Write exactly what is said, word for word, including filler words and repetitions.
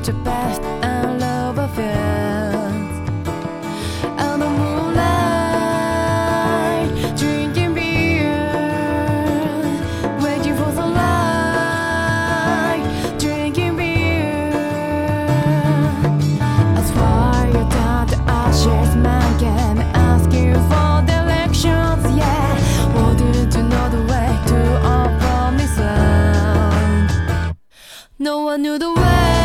future path and love affairs. And the moonlight, drinking beer, waiting for sunlight, drinking beer. As fire turn to ashes, man can ask you for directions. Yeah, wanted to know the way to our promised land. No one knew the way.